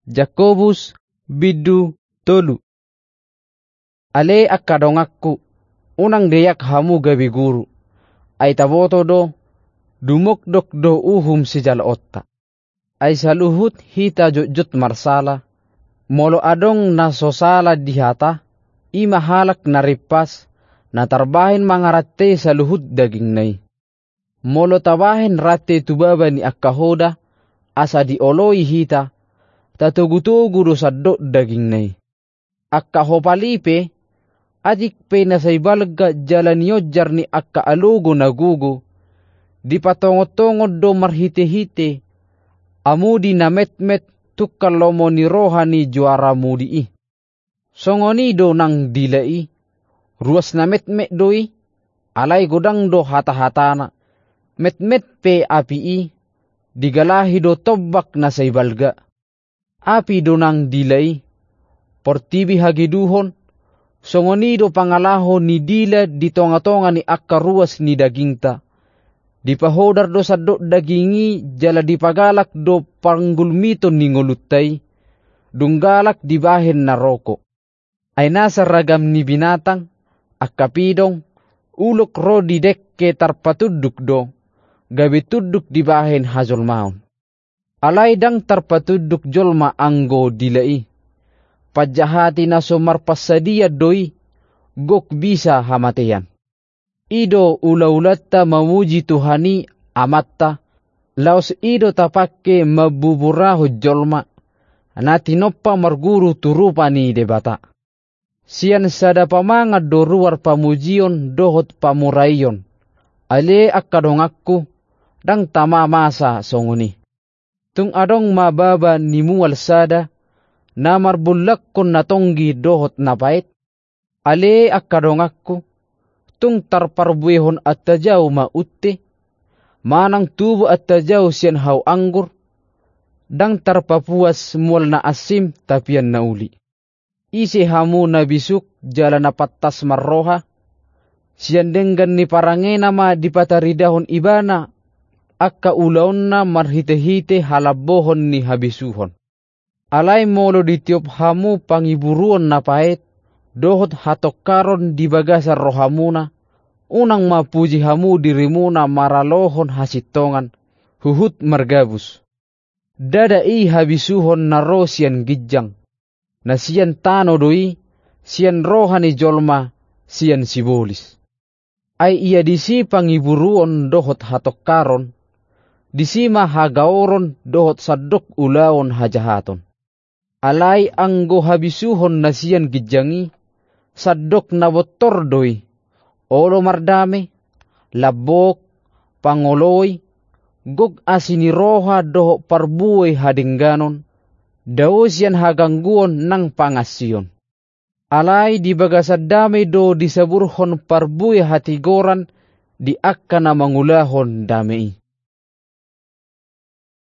Jakobus bidu tolu. Ale akadongakku unang deyak hamu gabi guru. Ay taboto do dumokdok do uhum si jalaotta. Ay saluhut hita jut marsala. Molo adong nasosala dihata. Ima halak naripas. Natarbahin mangarate saluhut daging nai. Molo tabahin rate tubaba ni akahoda. Asa dioloi hita. Tatugutugu do saddo daging nai. Akka hopalipe, adik pe nasaibalga jalan yojar ni akka alugo nagugo, di patongot-tongot do marhite-hite, amudi na met-met tukalomo ni rohani juara mudi. Songoni do nang dilai, ruas na met-met doi, alay godang do hata-hatana, met-met pe api digalahi do tobak na saibalga. Api do nang dilai, portibi hagiduhon, songonido pangalaho ni dila di tonga-tonga ni akka ruas ni dagingta. Di pahodar do saddo dagingi jala di pagalak do panggulmito ni ngulutay, dunggalak di bahin na roko. Ay nasa ragam ni binatang, akka pidong, ulok ro di dekke tarpatuduk do, gabi tuduk di bahin hazol maun. Alay dang tarpatuduk jolma anggo dilai. Pajahati na sumarpasadia doi, gok bisa hamatian. Ido ula-ulata mamuji Tuhani amatta, laos ido tapakke mabuburaho jolma, natinoppa marguru turupa ni debata. Sian sada pamangad do ruar pamujion dohot pamurayon, ale akadongakku, dang tama masa songuni. Tung adong mababa ni mual sada, namar bulak kon natonggi dohot napait, ale akadongakku, tung tarparbuehon at tajaw mautte, manang tubo at tajaw siyan haw anggur, dang tarpapuas mual na asim tapian na uli. Isi hamu na bisuk jala na patas marroha, siyan denggan ni parangena ma dipataridahon ibana, akka ulaon na marhite-hite halabohon ni habisuhon. Alay molo ditiop hamu pangiburuon na pait, dohot hatokkaron di bagasar rohamuna, unang mapuji hamu dirimuna maralohon hasitongan, huhut margabus. Dadai habisuhon na ro siyan gijang, na siyan tano doi, siyan rohani jolma, siyan sibolis. Ay iya disi pangiburuon dohot hatokkaron, disi mahagaoron dohot sadok ulaon hajahaton. Alay anggo habisuhon na siyan gijangi, sadok na botor doi, olo mardame, labok, pangoloy, gog asiniroha doho parbuay hadingganon, daos yan hagangguon ng pangasyon. Alay di bagasadame do disaburhon parbuay hatigoran, di akka na mangulahon damei.